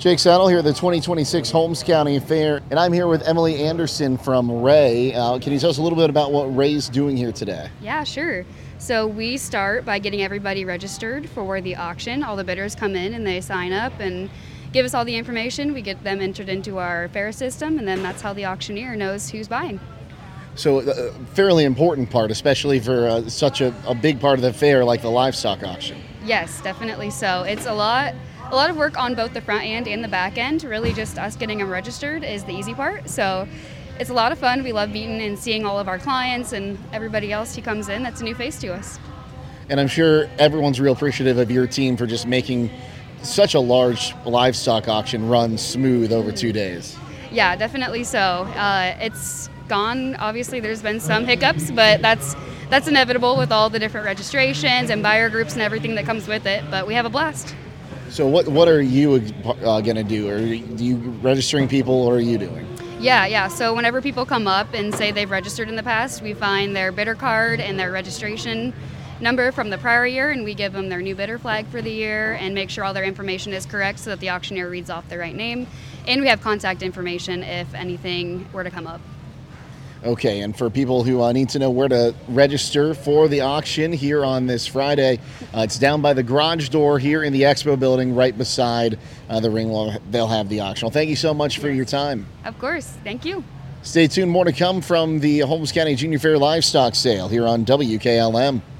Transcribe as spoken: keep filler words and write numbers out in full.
Jake Saddle here at the twenty twenty-six Holmes County Fair, and I'm here with Emily Anderson from Ray. Uh, can you tell us a little bit about what Ray's doing here today? Yeah, sure. So we start by getting everybody registered for the auction. All the bidders come in and they sign up and give us all the information. We get them entered into our fair system, and then that's how the auctioneer knows who's buying. So a fairly important part, especially for uh, such a, a big part of the fair like the livestock auction. Yes, definitely so. It's a lot a lot of work on both the front end and the back end. Really just us getting them registered is the easy part. So it's a lot of fun. We love meeting and seeing all of our clients and everybody else who comes in that's a new face to us. And I'm sure everyone's real appreciative of your team for just making such a large livestock auction run smooth over two days. Yeah, definitely so. Uh, it's gone. Obviously, there's been some hiccups, but that's that's inevitable with all the different registrations and buyer groups and everything that comes with it. But we have a blast. So what what are you uh, going to do? Are you registering people, or are you doing? Yeah, yeah. So whenever people come up and say they've registered in the past, we find their bidder card and their registration number from the prior year, and we give them their new bidder flag for the year and make sure all their information is correct so that the auctioneer reads off the right name. And we have contact information if anything were to come up. Okay, and for people who uh, need to know where to register for the auction here on this Friday, uh, it's down by the garage door here in the expo building right beside uh, the ring. Well, they'll have the auction. Well, thank you so much for your time. Of course. Thank you. Stay tuned. More to come from the Holmes County Junior Fair Livestock Sale here on W K L M.